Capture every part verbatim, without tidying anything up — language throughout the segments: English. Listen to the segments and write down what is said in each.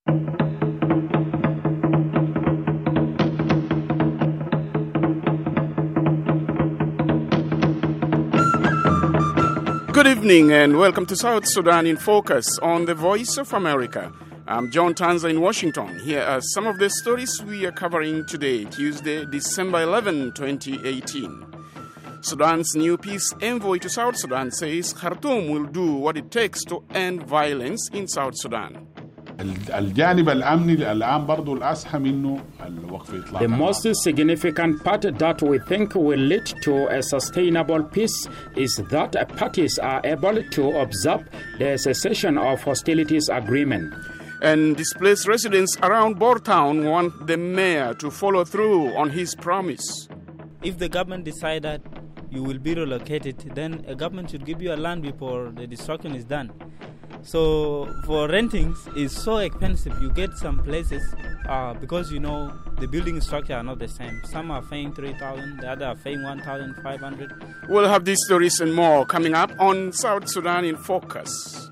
Good evening and welcome to South Sudan in Focus on the Voice of America. I'm John Tanza in Washington. Here are some of the stories we are covering today, Tuesday, December eleventh, twenty eighteen. Sudan's new peace envoy to South Sudan says Khartoum will do what it takes to end violence in South Sudan. الجانب الأمني الآن برضو الأسهم إنه الوقف إطلاق. The most significant part that we think will lead to a sustainable peace is that parties are able to observe the cessation of hostilities agreement. And displaced residents around Bor Town want the mayor to follow through on his promise. If the government decide that you will be relocated, then a government should give you a land before the destruction is done. So for renting is so expensive. You get some places uh, because you know the building structure are not the same. Some are paying three thousand, the other are paying one thousand five hundred. We'll have these stories and more coming up on South Sudan in Focus.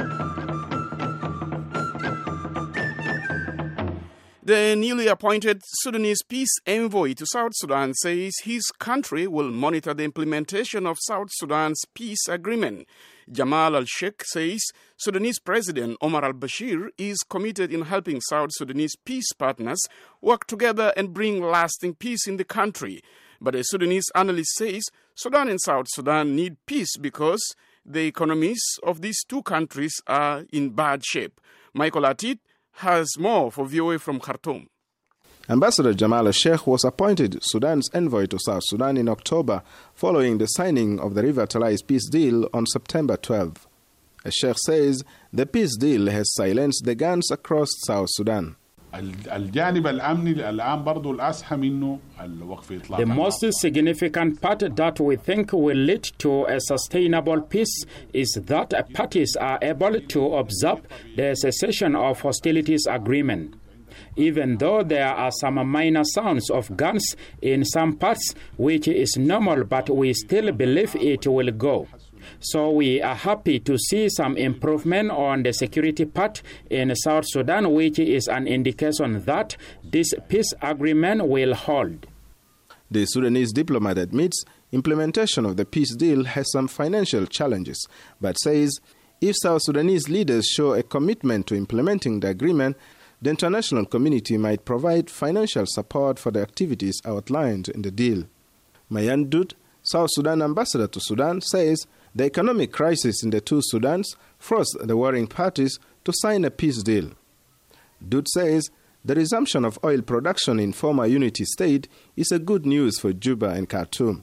The newly appointed Sudanese peace envoy to South Sudan says his country will monitor the implementation of South Sudan's peace agreement. Jamal al-Sheikh says Sudanese President Omar al-Bashir is committed in helping South Sudanese peace partners work together and bring lasting peace in the country. But a Sudanese analyst says Sudan and South Sudan need peace because the economies of these two countries are in bad shape. Michael Atit has more for V O A from Khartoum. Ambassador Jamal al-Sheikh was appointed Sudan's envoy to South Sudan in October following the signing of the revitalized peace deal on September twelfth. Al-Sheikh says the peace deal has silenced the guns across South Sudan. الجانب الأمني الآن برضو الأسهم إنه الوقف إطلاق. The most significant part that we think will lead to a sustainable peace is that parties are able to observe the cessation of hostilities agreement. Even though there are some minor sounds of guns in some parts, which is normal, but we still believe it will go. So we are happy to see some improvement on the security part in South Sudan, which is an indication that this peace agreement will hold. The Sudanese diplomat admits implementation of the peace deal has some financial challenges, but says if South Sudanese leaders show a commitment to implementing the agreement, the international community might provide financial support for the activities outlined in the deal. Mayan Dud, South Sudan ambassador to Sudan, says the economic crisis in the two Sudans forced the warring parties to sign a peace deal. Dud says the resumption of oil production in former Unity State is a good news for Juba and Khartoum.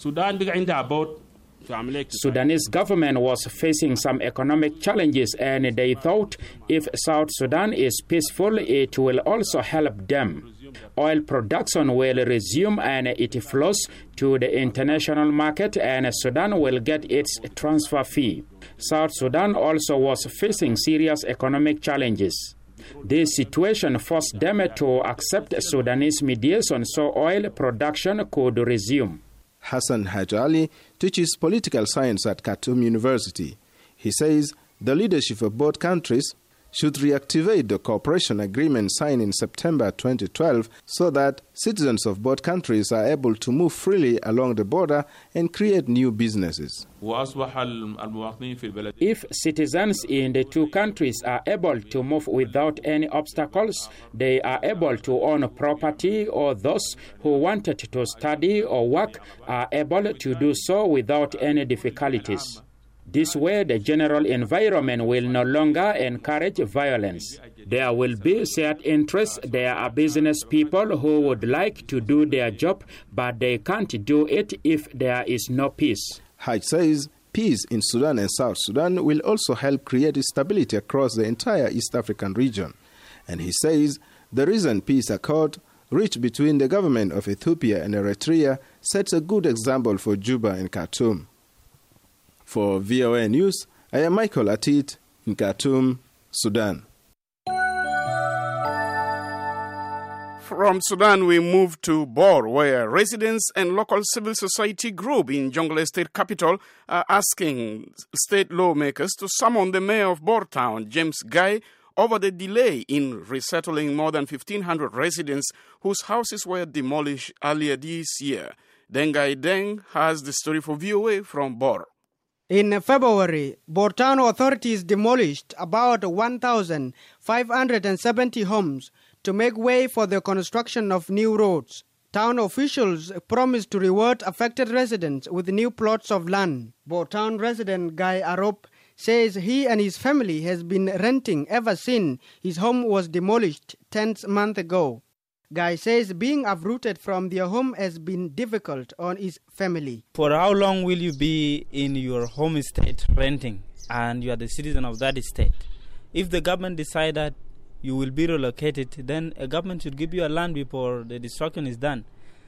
Sudanese government was facing some economic challenges, and they thought if South Sudan is peaceful, it will also help them. Oil production will resume and it flows to the international market, and Sudan will get its transfer fee. South Sudan also was facing serious economic challenges. This situation forced them to accept Sudanese mediation so oil production could resume. Hassan Haj Ali teaches political science at Khartoum University. He says the leadership of both countries should reactivate the cooperation agreement signed in September twenty twelve so that citizens of both countries are able to move freely along the border and create new businesses. If citizens in the two countries are able to move without any obstacles, they are able to own property, or those who wanted to study or work are able to do so without any difficulties. This way, the general environment will no longer encourage violence. There will be shared interests. There are business people who would like to do their job, but they can't do it if there is no peace. Haj says peace in Sudan and South Sudan will also help create stability across the entire East African region. And he says the recent peace accord reached between the government of Ethiopia and Eritrea sets a good example for Juba and Khartoum. For V O A News, I am Michael Atit in Khartoum, Sudan. From Sudan, we move to Bor, where residents and local civil society group in Jonglei State capital are asking state lawmakers to summon the mayor of Bor Town, James Guy, over the delay in resettling more than fifteen hundred residents whose houses were demolished earlier this year. Dengai Deng has the story for V O A from Bor. In February, Bor Town authorities demolished about one thousand five hundred seventy homes to make way for the construction of new roads. Town officials promised to reward affected residents with new plots of land. Bor Town resident Guy Arop says he and his family has been renting ever since his home was demolished ten months ago. Guy says being uprooted from their home has been difficult on his family. For how long will you be in your home estate renting and you are the citizen of that estate? If the government decide that you will be relocated, then a government should give you a land before the destruction is done.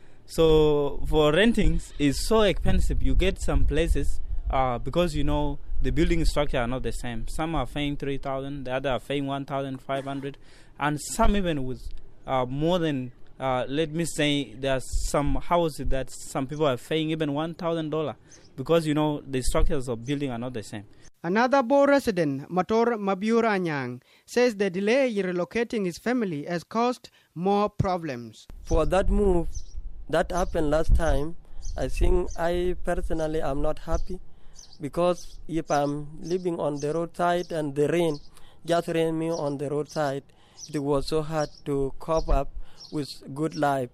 So for rentings, it's so expensive. You get some places uh, because you know the building structure are not the same. Some are paying three thousand, the other are paying one thousand five hundred, and some even with Uh, more than, uh, let me say, there are some houses that some people are paying even one thousand dollars because, you know, the structures of building are not the same. Another Bor resident, Mator Mabiura Anyang, says the delay in relocating his family has caused more problems. For that move that happened last time, I think I personally am not happy because if I'm living on the roadside and the rain just rain me on the roadside, it was so hard to cope up with good life.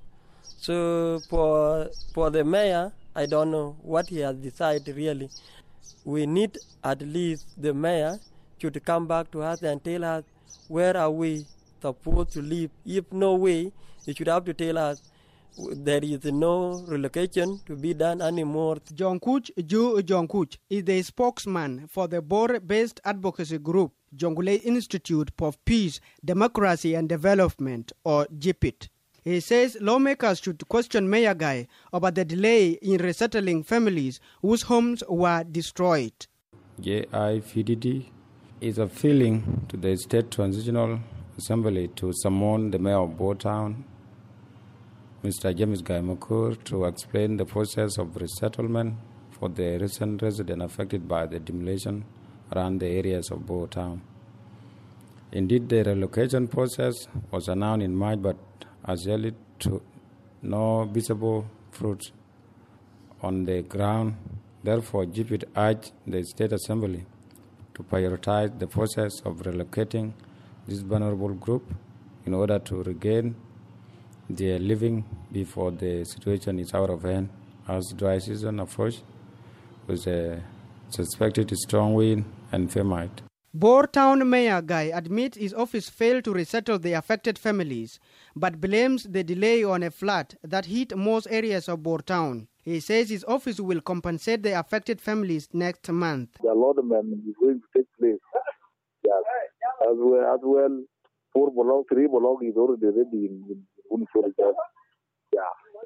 So for for the mayor, I don't know what he has decided really. We need at least the mayor should come back to us and tell us where are we supposed to live. If no way, he should have to tell us there is no relocation to be done anymore. Jongkuch Ju Jongkuch is the spokesman for the Bor-based advocacy group Jonglei Institute for Peace, Democracy and Development, or J P I D. He says lawmakers should question Mayor Guy about the delay in resettling families whose homes were destroyed. J I P D D is appealing to the State Transitional Assembly to summon the Mayor of Bor Town, Mister James Guy Makur, to explain the process of resettlement for the recent residents affected by the demolition around the areas of Bor Town. Indeed, the relocation process was announced in March, but has yielded to no visible fruits on the ground. Therefore, J P I D urged the State Assembly to prioritize the process of relocating this vulnerable group in order to regain their living before the situation is out of hand as dry season approaches with a suspected strong wind and termite. Bor Town Mayor Guy admits his office failed to resettle the affected families, but blames the delay on a flood that hit most areas of Bor Town. He says his office will compensate the affected families next month. The allotment is going to take place. Yes. As well, as well, four block, three block is already ready in, in Unisori. Yeah.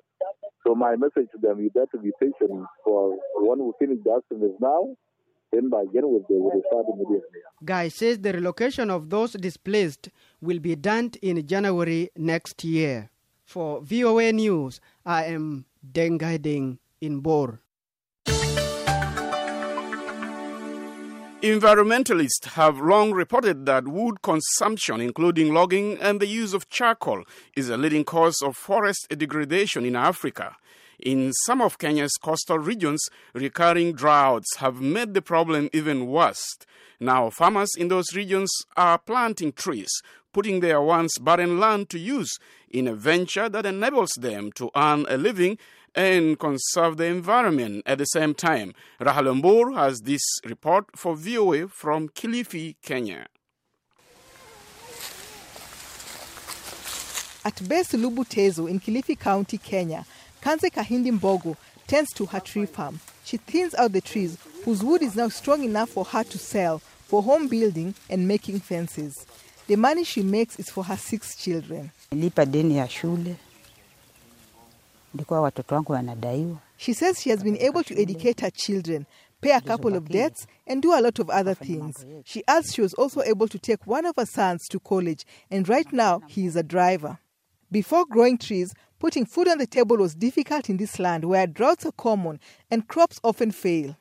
So my message to them is that to be patient for one who finish the estimate now. Then by January they will start immediately. Guy says the relocation of those displaced will be done in January next year. For V O A News, I am Dengai Deng in Bor. Environmentalists have long reported that wood consumption, including logging and the use of charcoal, is a leading cause of forest degradation in Africa. In some of Kenya's coastal regions, recurring droughts have made the problem even worse. Now, farmers in those regions are planting trees, putting their once barren land to use in a venture that enables them to earn a living and conserve the environment at the same time. Rahel Mbur has this report for V O A from Kilifi, Kenya. At Base Lubutezo in Kilifi County, Kenya, Kanze Kahindi Mbogo tends to her tree farm. She thins out the trees, whose wood is now strong enough for her to sell for home building and making fences. The money she makes is for her six children. She says she has been able to educate her children, pay a couple of debts, and do a lot of other things. She adds she was also able to take one of her sons to college, and right now he is a driver. Before growing trees, putting food on the table was difficult in this land where droughts are common and crops often fail.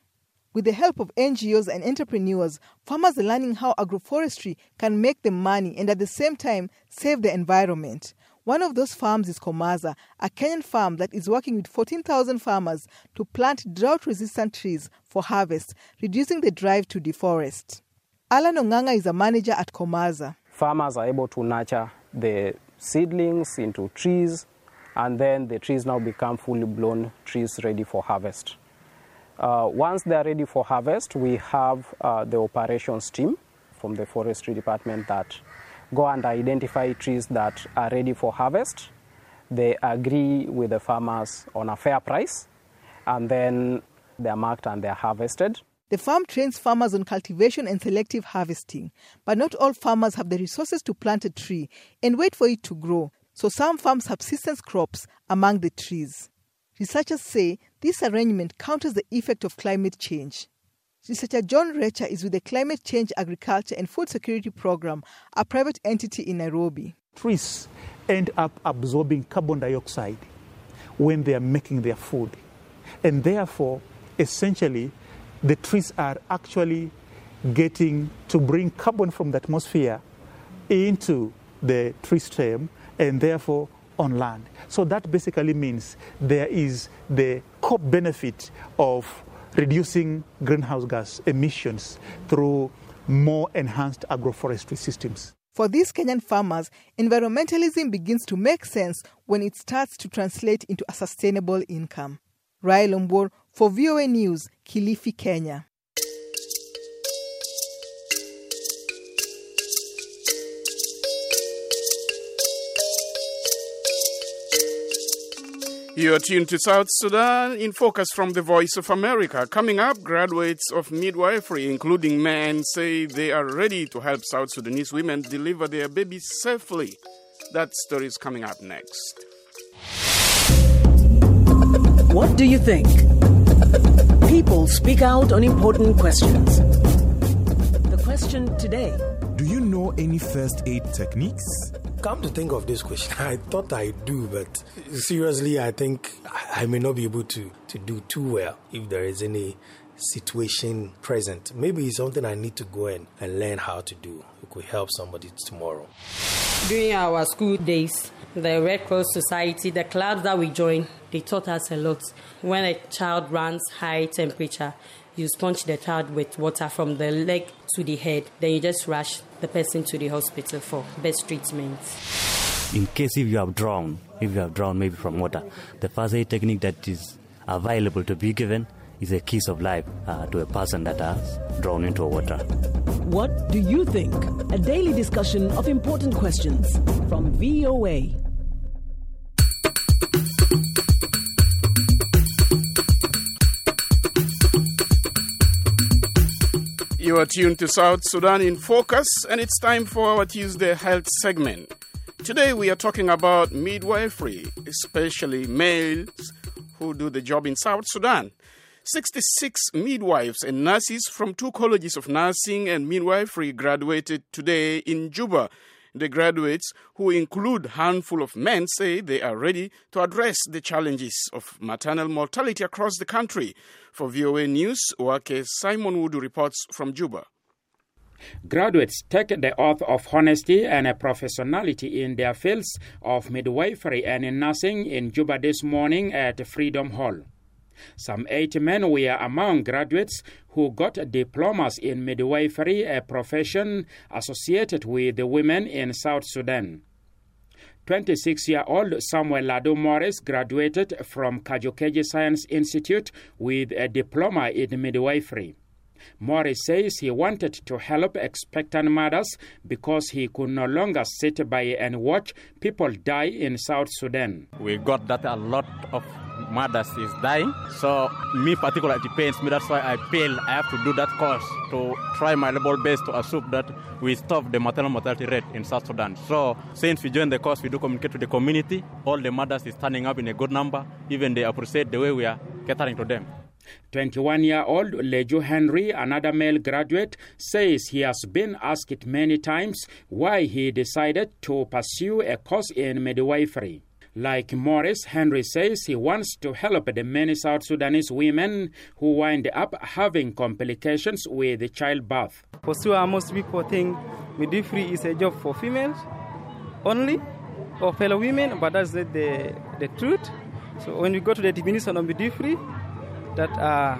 With the help of N G Os and entrepreneurs, farmers are learning how agroforestry can make them money and at the same time save the environment. One of those farms is Komaza, a Kenyan farm that is working with fourteen thousand farmers to plant drought-resistant trees for harvest, reducing the drive to deforest. Alan Onganga is a manager at Komaza. Farmers are able to nurture the seedlings into trees, and then the trees now become fully blown trees ready for harvest. Uh, once they are ready for harvest, we have uh, the operations team from the forestry department that go and identify trees that are ready for harvest. They agree with the farmers on a fair price, and then they are marked and they are harvested. The farm trains farmers on cultivation and selective harvesting, but not all farmers have the resources to plant a tree and wait for it to grow, so some farm subsistence crops among the trees. Researchers say this arrangement counters the effect of climate change. Researcher John Recha is with the Climate Change Agriculture and Food Security Program, a private entity in Nairobi. Trees end up absorbing carbon dioxide when they are making their food. And therefore, essentially, the trees are actually getting to bring carbon from the atmosphere into the tree stem and therefore on land. So that basically means there is the co-benefit of reducing greenhouse gas emissions through more enhanced agroforestry systems. For these Kenyan farmers, environmentalism begins to make sense when it starts to translate into a sustainable income. Rael Ombor for V O A News, Kilifi, Kenya. You're tuned to South Sudan in Focus from the Voice of America. Coming up, graduates of midwifery, including men, say they are ready to help South Sudanese women deliver their babies safely. That story is coming up next. What do you think? People speak out on important questions. The question today: do you know any first aid techniques? Come to think of this question, I thought I do, but seriously, I think I may not be able to, to do too well if there is any situation present. Maybe it's something I need to go in and learn how to do. It could help somebody tomorrow. During our school days, the Red Cross Society, the clubs that we joined, they taught us a lot. When a child runs high temperature, you sponge the child with water from the leg to the head. Then you just rush the person to the hospital for best treatment. In case if you have drowned, if you have drowned maybe from water, the first aid technique that is available to be given is a kiss of life uh, to a person that has drowned into water. What do you think? A daily discussion of important questions from V O A. You are tuned to South Sudan in Focus, and it's time for our Tuesday Health segment. Today we are talking about midwifery, especially males who do the job in South Sudan. sixty-six midwives and nurses from two colleges of nursing and midwifery graduated today in Juba. The graduates, who include a handful of men, say they are ready to address the challenges of maternal mortality across the country. For V O A News, Wake Simon Wood reports from Juba. Graduates take the oath of honesty and professionality in their fields of midwifery and in nursing in Juba this morning at Freedom Hall. Some eight men were among graduates who got diplomas in midwifery, a profession associated with the women in South Sudan. twenty-six-year-old Samuel Lado Morris graduated from Kajokeji Science Institute with a diploma in midwifery. Morris says he wanted to help expectant mothers because he could no longer sit by and watch people die in South Sudan. We got that a lot of mothers is dying, so me particularly it pains me. That's why I feel I have to do that course to try my level best to assume that we stop the maternal mortality rate in South Sudan. So since we joined the course, we do communicate to the community. All the mothers is turning up in a good number. Even they appreciate the way we are catering to them. twenty-one-year-old Leju Henry, another male graduate, says he has been asked many times why he decided to pursue a course in midwifery. Like Morris, Henry says he wants to help the many South Sudanese women who wind up having complications with childbirth. For sure, most people think midwifery is a job for females only, or fellow women, but that's the, the, the truth. So when we go to the definition of midwifery, that uh,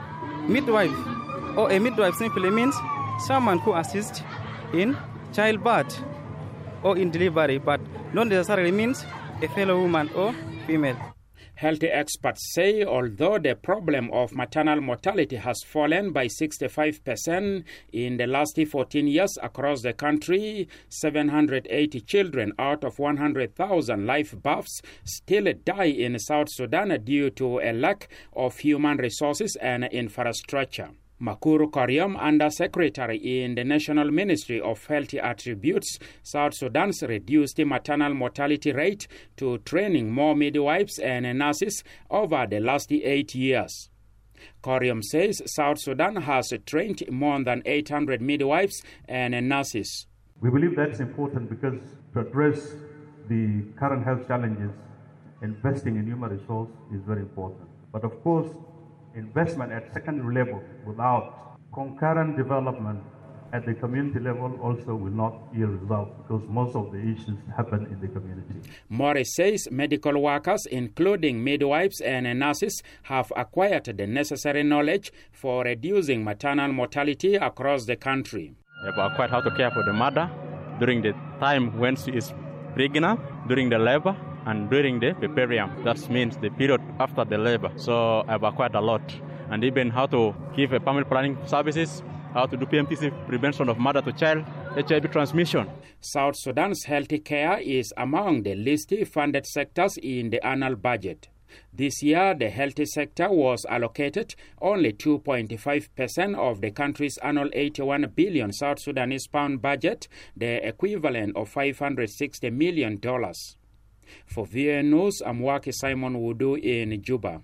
midwife or a midwife simply means someone who assists in childbirth or in delivery, but not necessarily means a fellow woman or female. Health experts say although the problem of maternal mortality has fallen by sixty-five percent in the last fourteen years across the country, seven hundred eighty children out of one hundred thousand live births still die in South Sudan due to a lack of human resources and infrastructure. Makuru Koryom, Undersecretary in the National Ministry of Health, attributes South Sudan's reduced maternal mortality rate to training more midwives and nurses over the last eight years. Koryom says South Sudan has trained more than eight hundred midwives and nurses. We believe that's important because to address the current health challenges, investing in human resource is very important. But of course, investment at secondary level without concurrent development at the community level also will not yield results because most of the issues happen in the community. Morris says medical workers, including midwives and nurses, have acquired the necessary knowledge for reducing maternal mortality across the country. They have acquired how to care for the mother during the time when she is pregnant, during the labor, and during the puerperium. That means the period after the labor. So I've acquired a lot. And even how to give a family planning services, how to do P M T C, prevention of mother to child, H I V transmission. South Sudan's health care is among the least funded sectors in the annual budget. This year, the health sector was allocated only two point five percent of the country's annual eighty-one billion South Sudanese pound budget, the equivalent of five hundred sixty million dollars. For V A News, I'm Waki Simon Wudu in Juba.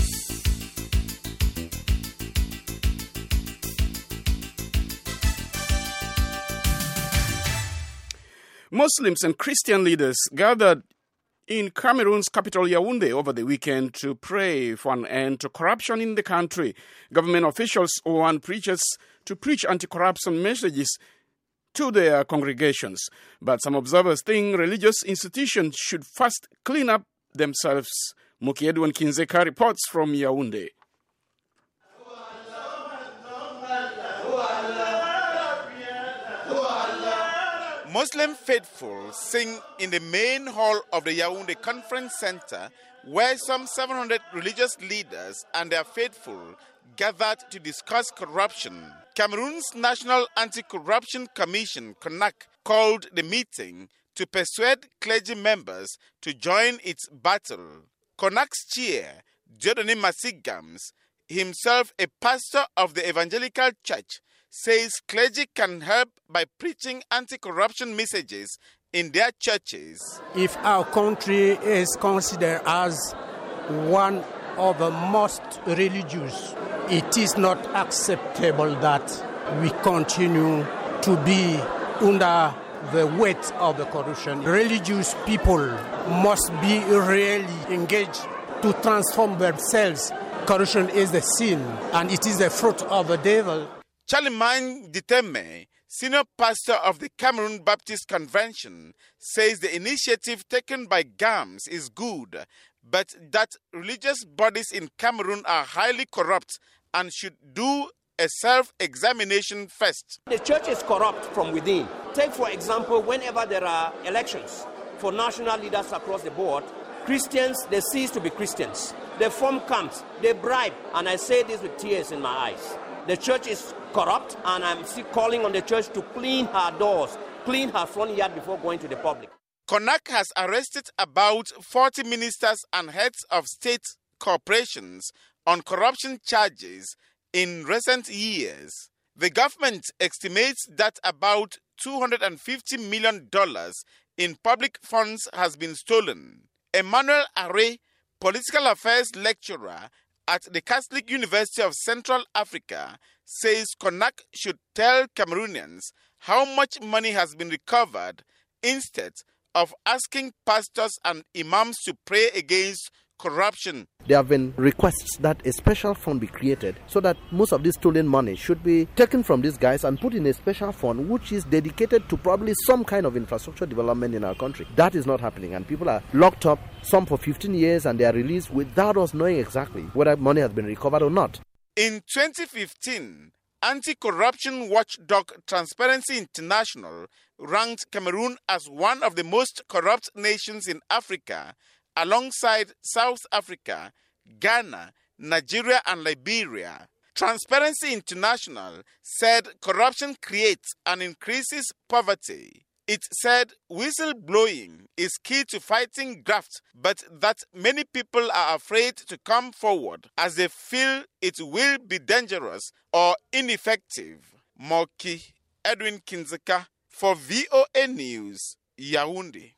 Muslims and Christian leaders gathered in Cameroon's capital Yaoundé over the weekend to pray for an end to corruption in the country. Government officials want preachers to preach anti-corruption messages to their congregations. But some observers think religious institutions should first clean up themselves. Muki Edwin Kinzeka reports from Yaoundé. Muslim faithful sing in the main hall of the Yaoundé Conference Center, where some seven hundred religious leaders and their faithful gathered to discuss corruption. Cameroon's National Anti-Corruption Commission, CONAC, called the meeting to persuade clergy members to join its battle. CONAC's chair, Dieudonné Massigams, himself a pastor of the Evangelical Church, says clergy can help by preaching anti-corruption messages in their churches. If our country is considered as one of the most religious, it is not acceptable that we continue to be under the weight of the corruption. Religious people must be really engaged to transform themselves. Corruption is the sin, and it is the fruit of the devil. Charlemagne Diteme, senior pastor of the Cameroon Baptist Convention, says the initiative taken by G A M S is good, but that religious bodies in Cameroon are highly corrupt and should do a self-examination first. The church is corrupt from within. Take, for example, whenever there are elections for national leaders across the board, Christians, they cease to be Christians. They form camps, they bribe, and I say this with tears in my eyes. The church is corrupt, and I'm still calling on the church to clean her doors, clean her front yard before going to the public. CONAC has arrested about forty ministers and heads of state corporations on corruption charges in recent years. The government estimates that about two hundred fifty million dollars in public funds has been stolen. Emmanuel Array, political affairs lecturer at the Catholic University of Central Africa, says CONAC should tell Cameroonians how much money has been recovered instead of asking pastors and imams to pray against corruption. There have been requests that a special fund be created so that most of this stolen money should be taken from these guys and put in a special fund which is dedicated to probably some kind of infrastructure development in our country. That is not happening, and people are locked up, some for fifteen years, and they are released without us knowing exactly whether money has been recovered or not. In twenty fifteen, anti-corruption watchdog Transparency International ranked Cameroon as one of the most corrupt nations in Africa, alongside South Africa, Ghana, Nigeria, and Liberia. Transparency International said corruption creates and increases poverty. It said whistleblowing is key to fighting graft, but that many people are afraid to come forward as they feel it will be dangerous or ineffective. Moki Edwin Kinzeka for V O A News, Yaoundé.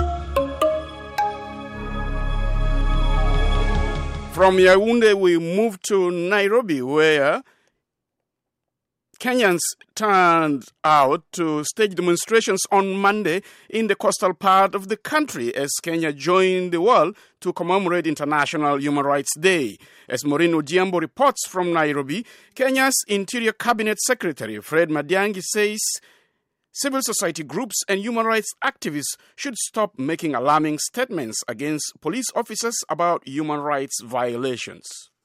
From Yaoundé, we move to Nairobi, where Kenyans turned out to stage demonstrations on Monday in the coastal part of the country as Kenya joined the world to commemorate International Human Rights Day. As Maureen Ojiambo reports from Nairobi, Kenya's Interior Cabinet Secretary Fred Matiang'i says civil society groups and human rights activists should stop making alarming statements against police officers about human rights violations.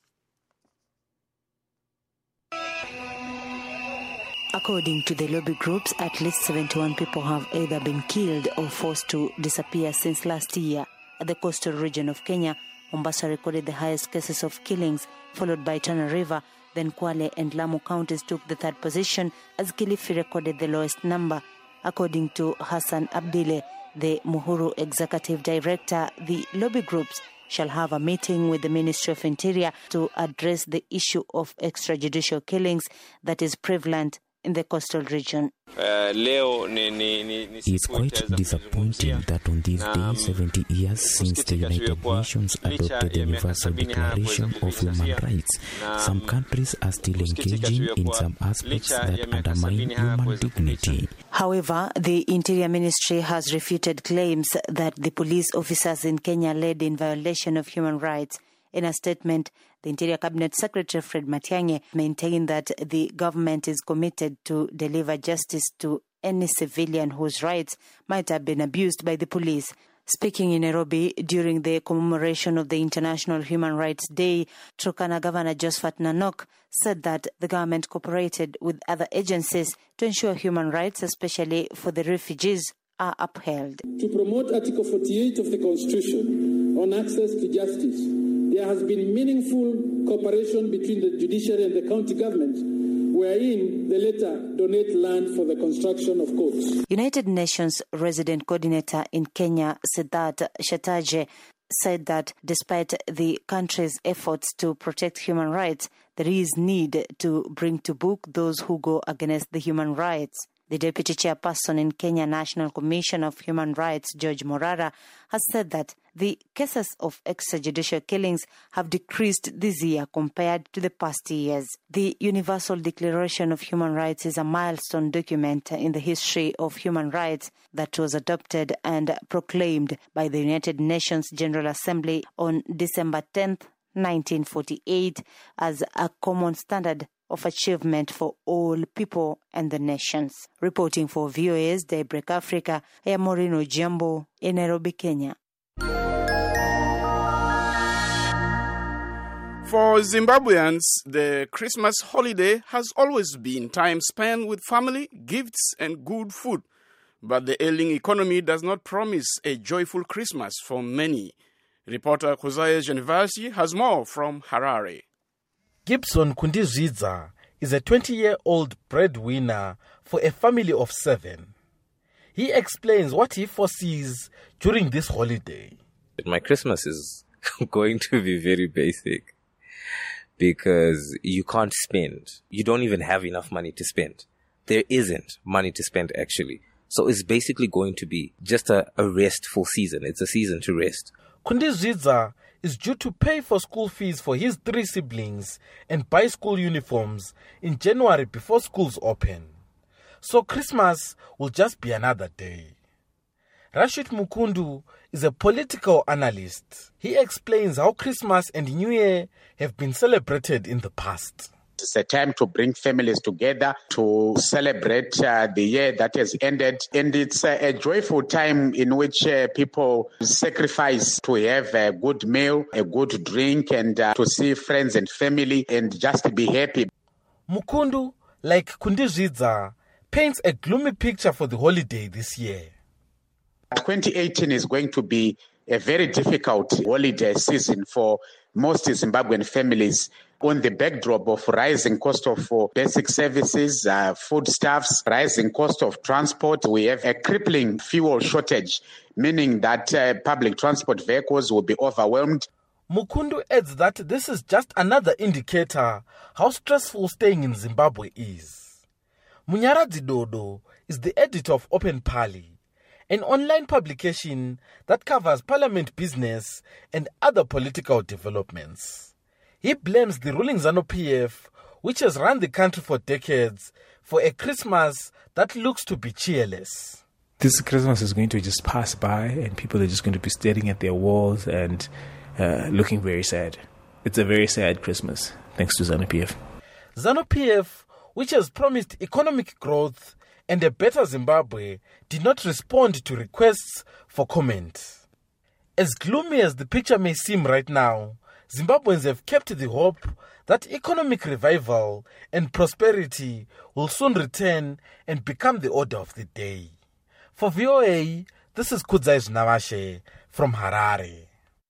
According to the lobby groups, at least seventy-one people have either been killed or forced to disappear since last year. At the coastal region of Kenya, Mombasa recorded the highest cases of killings, followed by Tana River. Then Kwale and Lamu counties took the third position, as Kilifi recorded the lowest number. According to Hassan Abdile, the Muhuru executive director, the lobby groups shall have a meeting with the Ministry of Interior to address the issue of extrajudicial killings that is prevalent in the coastal region. It's quite disappointing that on this day, seventy years since the United Nations adopted the Universal Declaration of Human Rights, some countries are still engaging in some aspects that undermine human dignity. However, the Interior Ministry has refuted claims that the police officers in Kenya led in violation of human rights. In a statement, the Interior Cabinet Secretary Fred Matiang'i maintained that the government is committed to deliver justice to any civilian whose rights might have been abused by the police. Speaking in Nairobi during the commemoration of the International Human Rights Day, Turkana Governor Josephat Nanok said that the government cooperated with other agencies to ensure human rights, especially for the refugees, are upheld. To promote Article forty-eight of the Constitution on access to justice, there has been meaningful cooperation between the judiciary and the county government, wherein the latter donate land for the construction of courts. United Nations resident coordinator in Kenya, Siddharth Shataje, said that despite the country's efforts to protect human rights, there is need to bring to book those who go against the human rights. The deputy chairperson in Kenya National Commission of Human Rights, George Morara, has said that the cases of extrajudicial killings have decreased this year compared to the past years. The Universal Declaration of Human Rights is a milestone document in the history of human rights that was adopted and proclaimed by the United Nations General Assembly on December tenth, nineteen forty-eight, as a common standard of achievement for all people and the nations. Reporting for V O A's Daybreak Africa, I am Maureen Ojiambo in Nairobi, Kenya. For Zimbabweans, the Christmas holiday has always been time spent with family, gifts, and good food. But the ailing economy does not promise a joyful Christmas for many. Reporter Kuzaya Genvasi has more from Harare. Gibson Kundizidza is a twenty-year-old breadwinner for a family of seven. He explains what he foresees during this holiday. My Christmas is going to be very basic because you can't spend. You don't even have enough money to spend. There isn't money to spend, actually. So it's basically going to be just a, a restful season. It's a season to rest. Kundizidza is due to pay for school fees for his three siblings and buy school uniforms in January before schools open. So Christmas will just be another day. Rashid Mukundu is a political analyst. He explains how Christmas and New Year have been celebrated in the past. It's a time to bring families together to celebrate uh, the year that has ended. And it's uh, a joyful time in which uh, people sacrifice to have a good meal, a good drink, and uh, to see friends and family and just be happy. Mukundu, like Kundizidza, paints a gloomy picture for the holiday this year. twenty eighteen is going to be a very difficult holiday season for most Zimbabwean families on the backdrop of rising cost of uh, basic services, uh, foodstuffs, rising cost of transport. We have a crippling fuel shortage, meaning that uh, public transport vehicles will be overwhelmed. Mukundu adds that this is just another indicator how stressful staying in Zimbabwe is. Munyaradzi Dodo is the editor of Open Pali, an online publication that covers parliament business and other political developments. He blames the ruling ZANU-P F, which has run the country for decades, for a Christmas that looks to be cheerless. This Christmas is going to just pass by and people are just going to be staring at their walls and uh, looking very sad. It's a very sad Christmas, thanks to ZANU-P F. ZANU-P F, which has promised economic growth and a better Zimbabwe, did not respond to requests for comment. As gloomy as the picture may seem right now, Zimbabweans have kept the hope that economic revival and prosperity will soon return and become the order of the day. For V O A, this is Kudzai Navashe from Harare.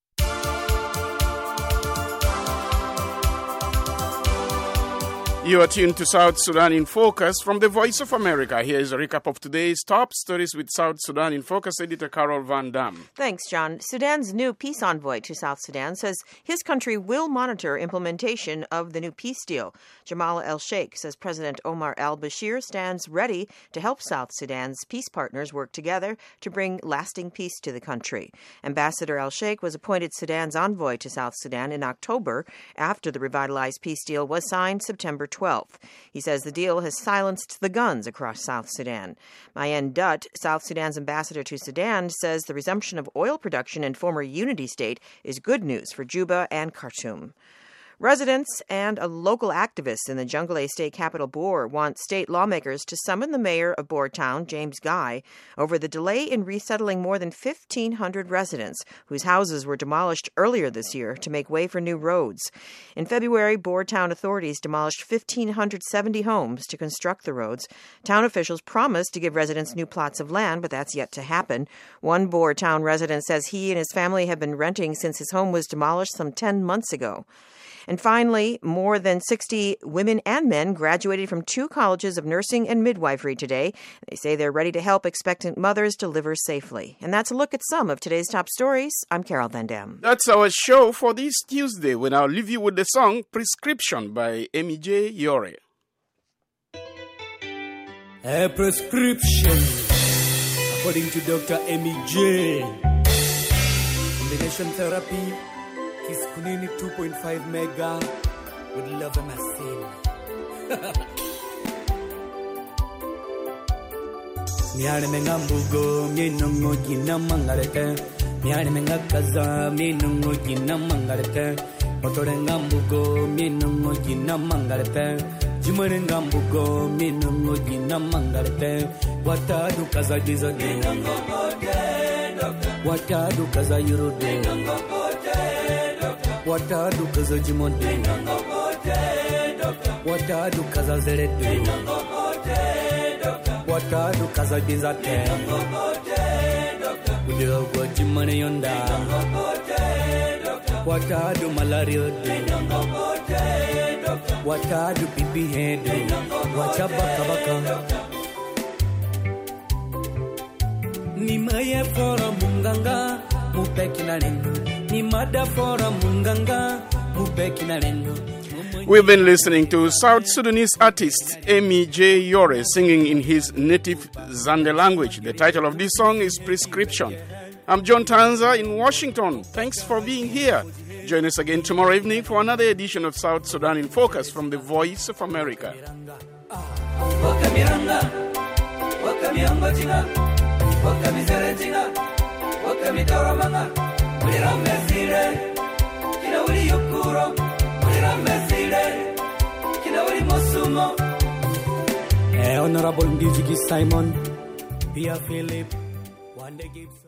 You are tuned to South Sudan in Focus from the Voice of America. Here is a recap of today's top stories with South Sudan in Focus editor Carol Van Dam. Thanks, John. Sudan's new peace envoy to South Sudan says his country will monitor implementation of the new peace deal. Jamal El-Sheikh says President Omar al-Bashir stands ready to help South Sudan's peace partners work together to bring lasting peace to the country. Ambassador El-Sheikh was appointed Sudan's envoy to South Sudan in October after the revitalized peace deal was signed September twelfth. He says the deal has silenced the guns across South Sudan. Mayen Dutt, South Sudan's ambassador to Sudan, says the resumption of oil production in former Unity State is good news for Juba and Khartoum. Residents and a local activist in the Jonglei state capital Bor want state lawmakers to summon the mayor of Bor town, James Guy, over the delay in resettling more than fifteen hundred residents whose houses were demolished earlier this year to make way for new roads. In February, Bor town authorities demolished one thousand five hundred seventy homes to construct the roads. Town officials promised to give residents new plots of land, but that's yet to happen. One Bor town resident says he and his family have been renting since his home was demolished some ten months ago. And finally, more than sixty women and men graduated from two colleges of nursing and midwifery today. They say they're ready to help expectant mothers deliver safely. And that's a look at some of today's top stories. I'm Carol Van Dam. That's our show for this Tuesday, when I'll leave you with the song Prescription by Amy J. Yore. A prescription, according to Doctor Amy J. Combination therapy. Kiss Kunini two point five mega with love and machine. Miare menga mbugo minungo gina mangarete. Miare menga kaza minungo gina mangarete. Motorenga mbugo minungo gina mangarete. Jimarenga mbugo minungo gina mangarete. Watadu kaza giza gina. Watadu kaza yurude. What I do cause of Jimonde, what I do cause of Zerede, what I do cause of Dizate, we do what Jimone Yonda, what I do malaria, what I do pipi head, what a baka baka. Nimaye for a munganga, Mupekinarengo. We've been listening to South Sudanese artist Amy J. Yore singing in his native Zande language. The title of this song is Prescription. I'm John Tanza in Washington. Thanks for being here. Join us again tomorrow evening for another edition of South Sudan in Focus from the Voice of America. Wakami Seretina, Wakami Doramanga, Ulira Mesire, Kina Uri Yukuro, Ulira Mesire, Kina Uri Mosumo. Honorable Mbizigi Simon, Pia Philip, Wande Gibbs.